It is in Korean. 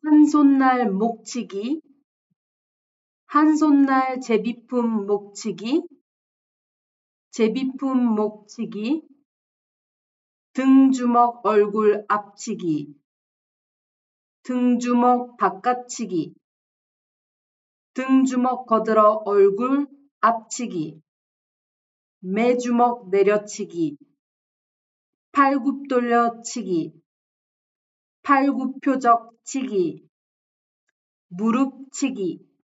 한손날 목치기, 한손날 제비품 목치기, 제비품 목치기, 등주먹 얼굴 앞치기, 등주먹 바깥치기, 등주먹 거들어 얼굴 앞치기, 매주먹 내려치기, 팔굽 돌려치기, 팔굽표적 치기, 무릎치기,